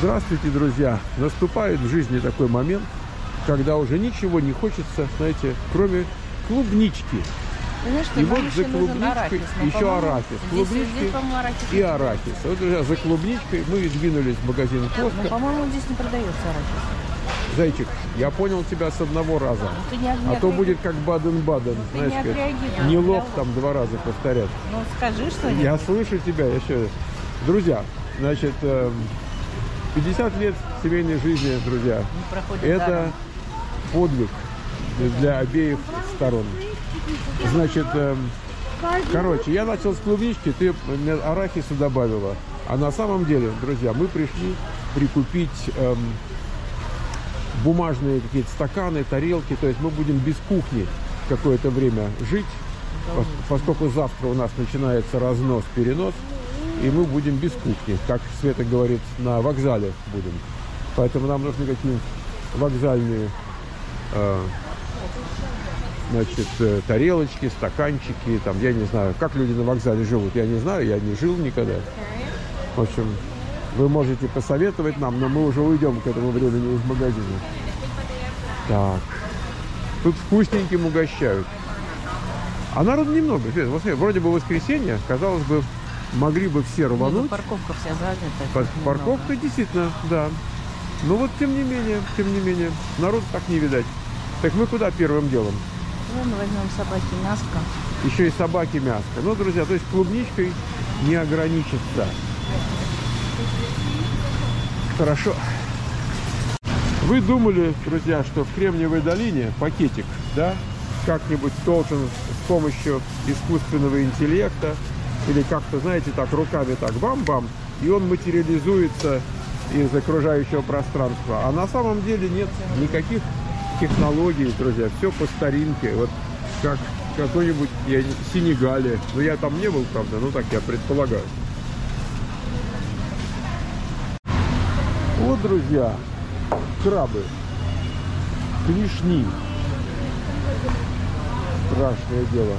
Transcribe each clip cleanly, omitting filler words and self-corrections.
Здравствуйте, друзья! Наступает в жизни такой момент, когда уже ничего не хочется, знаете, кроме клубнички. Конечно, и вот за клубничкой еще арахис. Клубнички и арахис. Вот, друзья, за клубничкой мы двинулись в магазин Костка. Но, по-моему, здесь не продается арахис. Зайчик, я понял тебя с одного раза. А то будет как Баден-Баден. Знаешь, не лох там 2 раза повторять. Ну, скажи что-нибудь. Я слышу тебя еще. Друзья, значит, 50 лет семейной жизни, друзья, это подвиг для обеих сторон. Значит, короче, я начал с клубнички, ты арахису добавила. А на самом деле, друзья, мы пришли прикупить бумажные какие-то стаканы, тарелки. То есть мы будем без кухни какое-то время жить, поскольку завтра у нас начинается разнос, перенос. И мы будем без кухни, как Света говорит, на вокзале будем. Поэтому нам нужны какие-нибудь вокзальные значит, тарелочки, стаканчики. Там, я не знаю, как люди на вокзале живут. Я не знаю, я не жил никогда. В общем, вы можете посоветовать нам, но мы уже уйдем к этому времени из магазина. Так. Тут вкусненьким угощают. А народу немного. Вот, вроде бы воскресенье, казалось бы, могли бы все рвануть. Парковка вся занята. Парковка действительно, да. Но вот тем не менее, народ так не видать. Так мы куда первым делом? Ну, мы возьмем собаки мяско. Еще и собаки мяско. Ну, друзья, то есть клубничкой не ограничится. Хорошо. Вы думали, друзья, что в Кремниевой долине пакетик, да, как-нибудь должен с помощью искусственного интеллекта или как-то, знаете, так руками так бам-бам, и он материализуется из окружающего пространства. А на самом деле нет никаких технологий, друзья. Все по старинке. Вот как какой-нибудь Сенегале. Но я там не был, правда, ну так я предполагаю. Вот, друзья, крабы, клешни. Страшное дело.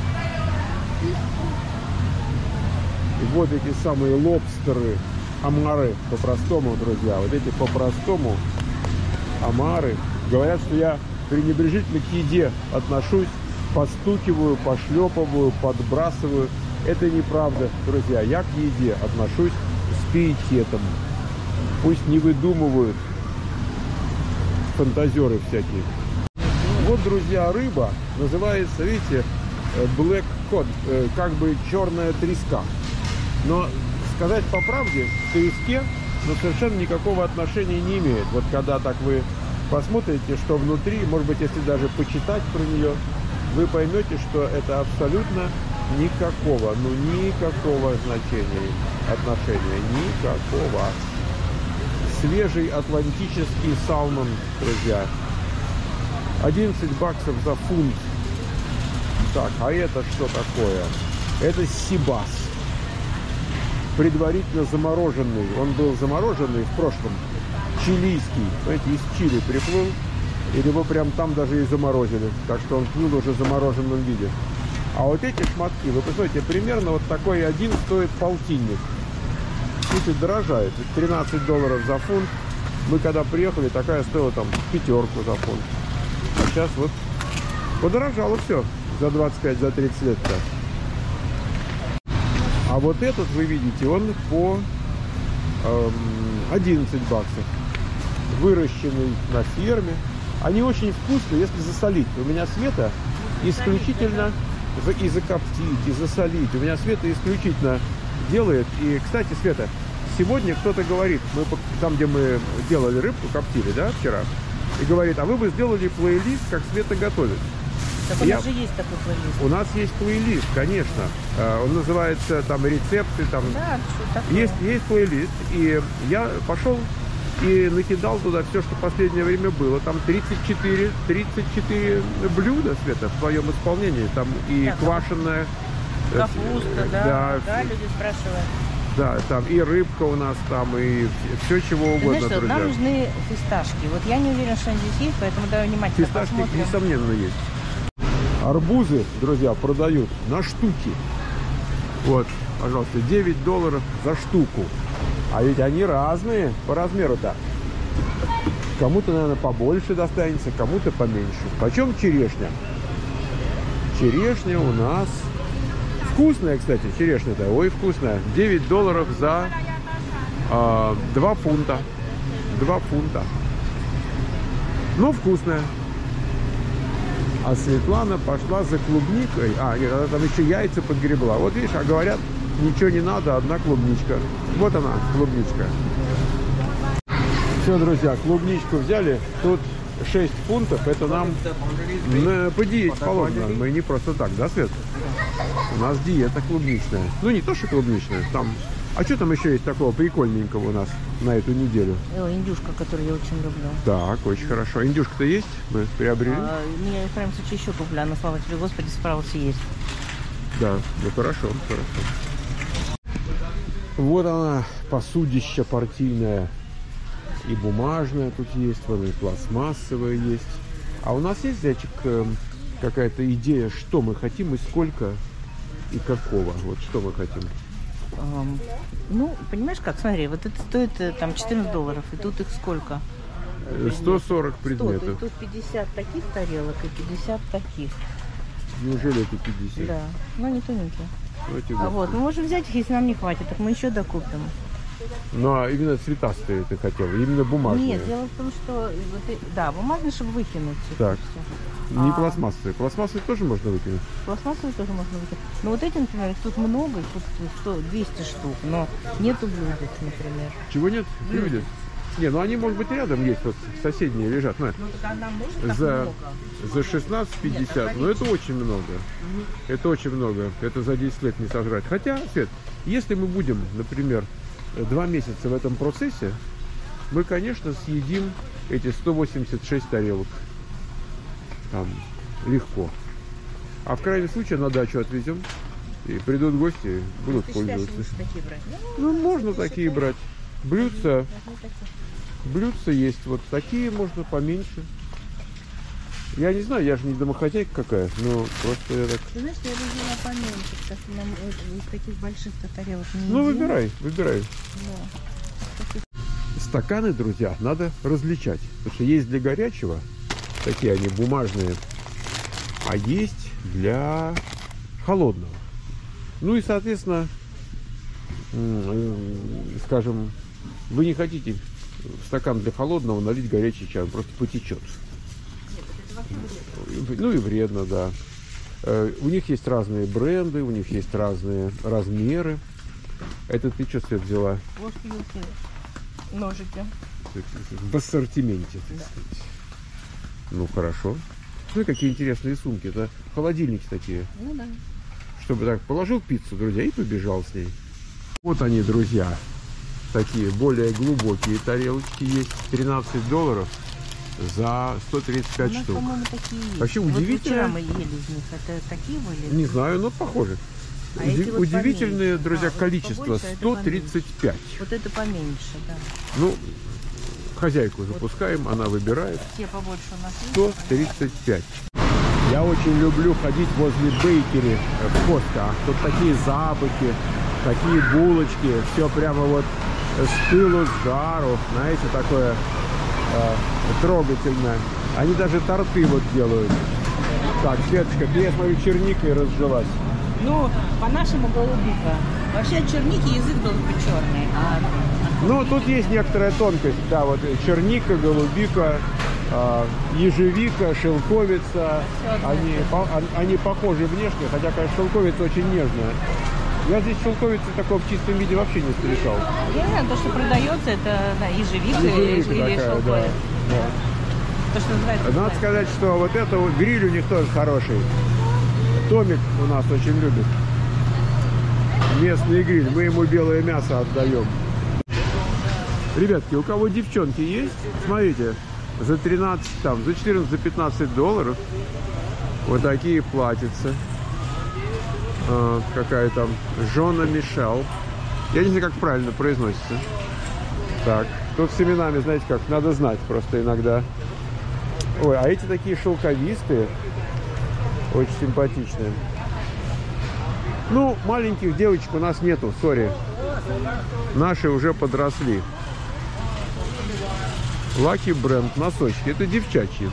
И вот эти самые лобстеры, омары по-простому, друзья. Вот эти по-простому омары. Говорят, что я пренебрежительно к еде отношусь, постукиваю, пошлепываю, подбрасываю. Это неправда, друзья. Я к еде отношусь с пиететом. Пусть не выдумывают фантазеры всякие. Вот, друзья, рыба называется, видите, black cod, как бы черная треска. Но сказать по правде, к треске, но совершенно никакого отношения не имеет. Вот когда так вы посмотрите, что внутри, может быть, если даже почитать про нее, вы поймете, что это абсолютно никакого, ну никакого значения, отношения, никакого. Свежий атлантический салмон, друзья. 11 баксов за фунт. Так, а это что такое? Это сибас. Предварительно замороженный. Он был замороженный в прошлом. Чилийский. Знаете, из Чили приплыл. И его прям там даже и заморозили. Так что он плыл уже в замороженном виде. А вот эти шматки, вы посмотрите, примерно вот такой один стоит полтинник. Видите, дорожает. 13 долларов за фунт. Мы когда приехали, такая стоила там 5 за фунт. А сейчас вот подорожало все за 25, за 30 лет-то. А вот этот, вы видите, он по 11 баксов. Выращенный на ферме. Они очень вкусные, если засолить. У меня Света исключительно и закоптить, и засолить. У меня Света исключительно делает. И, кстати, Света, сегодня кто-то говорит, мы там, где мы делали рыбку, коптили, да, вчера, и говорит, а вы бы сделали плейлист, как Света готовит. Так у нас же есть такой плейлист. У нас есть плейлист, конечно. Он называется там рецепты, там. Да, есть плейлист. И я пошел и накидал туда все, что в последнее время было. Там 34 блюда, Света, в своем исполнении. Там и да, квашеная капуста, да, люди спрашивают. Да, там и рыбка у нас там, и все чего угодно, знаешь, друзья. Нам нужны фисташки. Вот я не уверен, что они здесь есть, поэтому давай внимательно фисташки, посмотрим. несомненно, есть. Арбузы, друзья, продают на штуки. Вот, пожалуйста, 9 долларов за штуку. А ведь они разные по размеру-то. Кому-то, наверное, побольше достанется, кому-то поменьше. Почем черешня? Черешня у нас... Вкусная, кстати, черешня-то. Ой, вкусная. $9 за 2 фунта. 2 фунта. Ну, вкусная. А Светлана пошла за клубникой. А, нет, она там еще яйца подгребла. Вот видишь, а говорят, ничего не надо, одна клубничка. Вот она, клубничка. Все, друзья, клубничку взяли. Тут 6 фунтов. Это нам по диете положено. Мы не просто так, да, Свет? У нас диета клубничная. Ну, не то, что клубничная. Там... А что там еще есть такого прикольненького у нас на эту неделю? Индюшка, которую я очень люблю. Так, очень хорошо. Индюшка-то есть? Мы приобрели? Я, в крайнем случае, еще куплю. Она, слава тебе, Господи, справился есть. Да, ну хорошо, хорошо. Вот она, посудища партийная. И бумажная тут есть, вон, и пластмассовая есть. А у нас есть, зайчик, какая-то идея, что мы хотим и сколько и какого? Вот что мы хотим? Ну, понимаешь как, смотри, вот это стоит там $14, и тут их сколько? 140 предметов. 100, и тут 50 таких тарелок и 50 таких. Неужели это 50? Да, ну не тоненькие. Ну, вот, мы можем взять их, если нам не хватит, так мы еще докупим. Ну, а именно цветастые ты хотела, именно бумажные? Нет, дело в том, что, да, бумажные, чтобы выкинуть. Так, не пластмассовые. Пластмассовые тоже можно выкинуть? Пластмассовые тоже можно выкинуть. Но вот эти, например, их тут много, их тут 200 штук, но нету блюдец, например. Чего нет? Блюдец? Не, ну они, может быть, рядом есть, вот соседние лежат. Ну, так нам нужно за 16,50, но это очень много. Это очень много. Это за 10 лет не сожрать. Хотя, Свет, если мы будем, например, 2 месяца в этом процессе, мы, конечно, съедим эти 186 тарелок. Там, легко. А в крайнем случае на дачу отвезем. И придут гости, будут пользоваться. Такие брать? Ну, можно такие брать. Блюдца есть. Вот такие можно поменьше. Я не знаю, я же не домохозяйка какая, но просто я так... Ты знаешь, я взяла поменьше, потому что нам из таких больших тарелок не Ну, едим. выбирай. Да. Стаканы, друзья, надо различать. Потому что есть для горячего, такие они бумажные, а есть для холодного. Ну и, соответственно, скажем, вы не хотите в стакан для холодного налить горячий чай, он просто потечет. Ну и вредно, да. У них есть разные бренды, у них есть разные размеры. Это ты что, Свет, взяла? Ложки, вилки, ножики. В ассортименте, так сказать. Ну, хорошо. Смотри, какие интересные сумки. Это холодильники такие. Ну да. Чтобы так положил пиццу, друзья, и побежал с ней. Вот они, друзья. Такие более глубокие тарелочки есть. $13 за 135 У нас, штук. по-моему, такие есть. Вообще Вот удивительно. вчера мы ели из них. Это такие были? Не знаю, но похоже. А эти вот Удивительное, поменьше. друзья, Вот количество. побольше, а это 135. Вот это поменьше, да. Ну, хозяйку запускаем, она выбирает. Те побольше у нас есть. 135. Я очень люблю ходить возле бейкери в Костко. Тут такие запахи, такие булочки. Все прямо вот с пылу, с жару. Знаете, такое трогательное. Они даже торты вот делают. Так, Светочка, ты, я смотрю, черникой разжилась. Ну, по-нашему голубика. Вообще от черники язык должен быть черный. Ну, тут есть некоторая тонкость. Да, вот черника, голубика, ежевика, шелковица. Они похожи внешне, хотя, конечно, шелковица очень нежная. Я здесь шелковицы такого в чистом виде вообще не встречал. Я не знаю, то, что продается, это да, ежевика или такая, шелковица. да. То, что называется. Надо сказать, что вот это вот гриль у них тоже хороший. Томик у нас очень любит. Местный гриль. Мы ему белое мясо отдаем. Ребятки, у кого девчонки есть, смотрите, за 13, там, за 14, за $15 вот такие платьица. Какая там Жона Мишел. Я не знаю, как правильно произносится. Так, тут с именами, знаете как, надо знать просто иногда. Ой, а эти такие шелковистые, очень симпатичные. Ну, маленьких девочек у нас нету, сори. Наши уже подросли. Lucky Brand, носочки. Это девчачьи.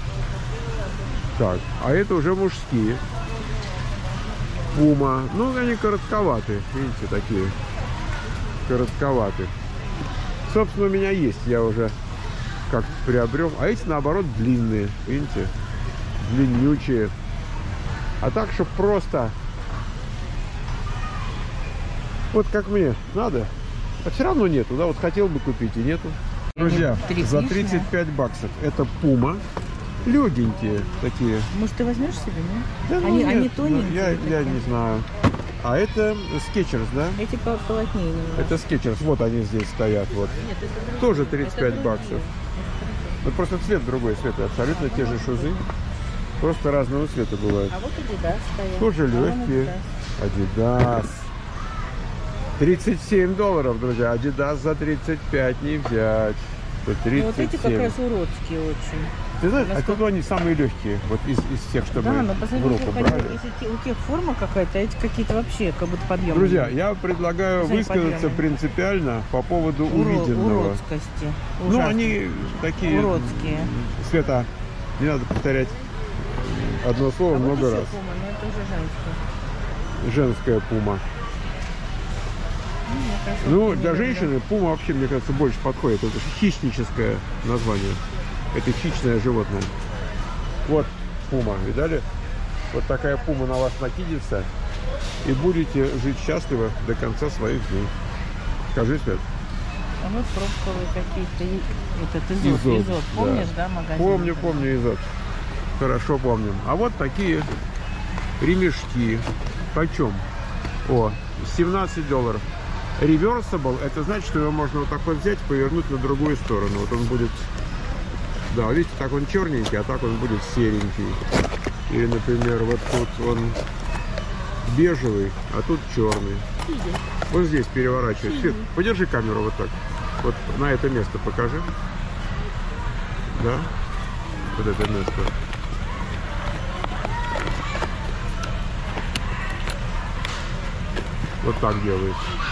Так, а это уже мужские. Пума. Ну, они коротковаты. Видите, такие. Коротковаты. Собственно, у меня есть. Я уже как-то приобрел. А эти, наоборот, длинные. Видите? Длиннючие. А так, чтобы просто... Вот как мне надо. А все равно нету, да? Вот хотел бы купить и нету. Друзья, за 35 баксов это пума. Легенькие такие. Может, ты возьмешь себе, нет? Да, ну, они нет, тоненькие. я не знаю. А это Skechers, да? Эти полотнее немного. Это Skechers. Вот они здесь стоят. Вот. Нет, это Тоже 35 баксов. Вот просто цвет другой, цвет. Абсолютно те же шузы. Просто разного цвета бывают. А вот Adidas стоят. Тоже легкие. Adidas. 37 долларов, друзья. Adidas за 35 не взять. 37. Вот эти как раз уродские очень. Ты знаешь, а тут они самые легкие, вот из всех, что Да, мы но в посмотри, руку брали. если у тех форма какая-то, а эти какие-то вообще как будто подъемные. Друзья, я предлагаю высказаться подъемные. принципиально по поводу увиденного. Уродскости. Ну, Ужасно. они такие... Уродские. Света, не надо повторять одно слово А много вот еще раз. пума, но это уже женская. Женская пума. Мне кажется, Ну, вот для не женщины пума вообще, мне кажется, больше подходит. Это хищническое название. Это хищное животное. Вот пума, видали? Вот такая пума на вас накинется, и будете жить счастливо до конца своих дней. Скажи, Свет. А вот пробковые какие-то. Этот Изот. Помнишь, да, магазин? Помню Изот. Хорошо помним. А вот такие ремешки. Почем? О, 17 долларов. Reversible, это значит, что его можно вот так вот взять, повернуть на другую сторону. Вот он будет, да, видите, так он черненький, а так он будет серенький. Или, например, вот тут он бежевый, а тут черный. Вот здесь переворачивать. Свет, подержи камеру вот так. Вот на это место покажи. Да? Вот это место. Вот так делают.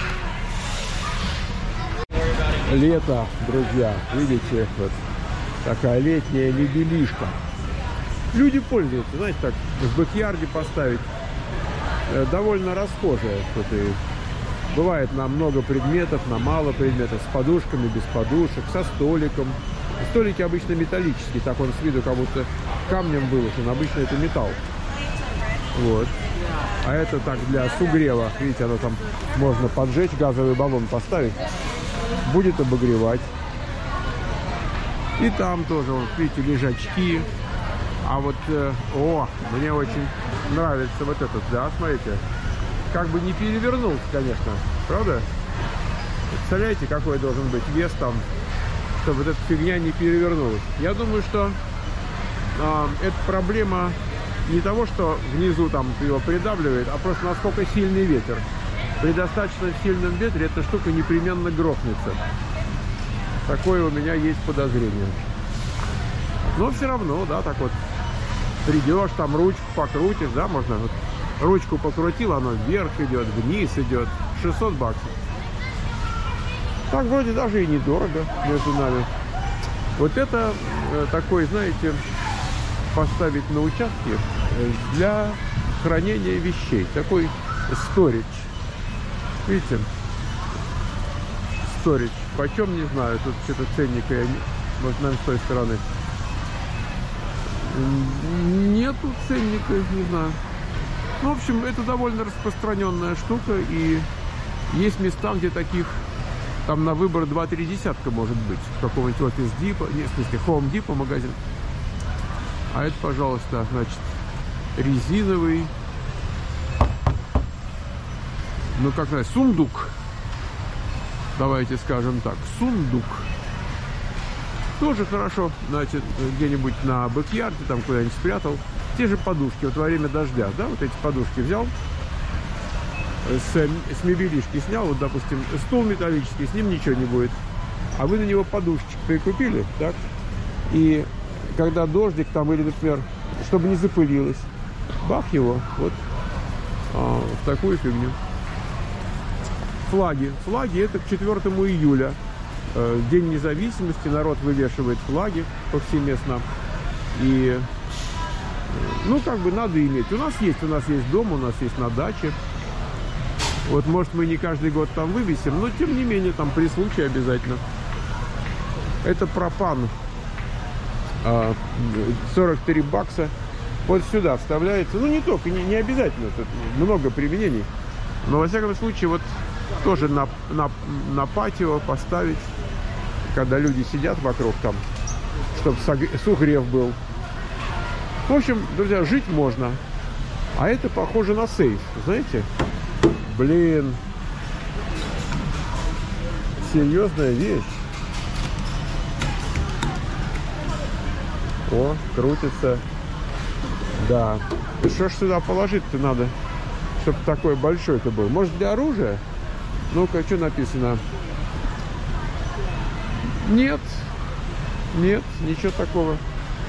Лето, друзья, видите, вот такая летняя мебелишка. Люди пользуются, знаете, так в бэк-ярде поставить довольно расхожая. Вот и бывает на много предметов, на мало предметов, с подушками, без подушек, со столиком. Столики обычно металлические, так он с виду как будто камнем выложен, обычно это металл. Вот. А это так для сугрева, видите, оно там можно поджечь, газовый баллон поставить, будет обогревать. И там тоже, вот, видите, лежачки. А вот, мне очень нравится вот этот, да, смотрите. Как бы не перевернулся, конечно, правда? Представляете, какой должен быть вес там, чтобы вот эта фигня не перевернулась. Я думаю, что это проблема не того, что внизу там его придавливает, а просто насколько сильный ветер. При достаточно сильном ветре эта штука непременно грохнется. Такое у меня есть подозрение. Но все равно, да, так вот придешь, там ручку покрутишь, да, можно вот ручку покрутил, оно вверх идет, вниз идет. 600 баксов. Так вроде даже и недорого между нами. Вот это такой, знаете, поставить на участке для хранения вещей. Такой storage. Видите? Storage. Почем, не знаю. Тут что-то ценника, может, наверное, с той стороны. Нету ценника, не знаю. Ну, в общем, это довольно распространенная штука. И есть места, где таких там на выбор 2-3 десятка может быть. В каком-нибудь офис Depot, не, в смысле, Home Depot магазин. А это, пожалуйста, значит, резиновый, ну, как сказать, сундук. Давайте скажем так, сундук. Тоже хорошо, значит, где-нибудь на бэк-ярде, там куда-нибудь спрятал. Те же подушки, вот во время дождя, да, вот эти подушки взял, с мебелишки снял, вот, допустим, стул металлический, с ним ничего не будет. А вы на него подушечек прикупили, так? И когда дождик там, или, например, чтобы не запылилось, бах его, вот, в такую фигню. Флаги. Флаги это к 4 июля. День независимости. Народ вывешивает флаги повсеместно. И, ну, как бы надо иметь. У нас есть дом, у нас есть на даче. Вот, может, мы не каждый год там вывесим, но, тем не менее, там при случае обязательно. Это пропан. 43 бакса. Вот сюда вставляется. Ну, не только, не обязательно. Тут много применений. Но, во всяком случае, вот тоже на патио поставить, когда люди сидят вокруг там, чтобы сугрев был. В общем, друзья, жить можно. А это похоже на сейф, знаете? Блин. Серьезная вещь. О, крутится. Да. И что ж сюда положить-то надо, чтобы такой большой-то был? Может, для оружия? Ну-ка, что написано? Нет. Нет, ничего такого.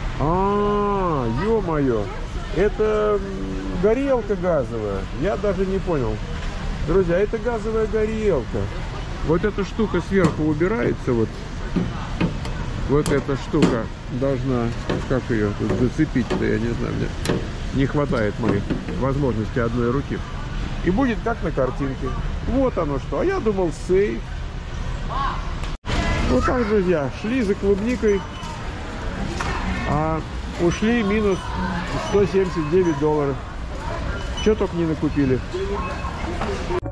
Ё-моё. Это горелка газовая. Я даже не понял. Друзья, это газовая горелка. Вот эта штука сверху убирается. Вот эта штука должна... Как ее тут зацепить-то, я не знаю. Мне не хватает моих возможностей одной руки. И будет как на картинке. Вот оно что. А я думал, сейф. Вот так, друзья. Шли за клубникой. А ушли минус $179. Что только не накупили.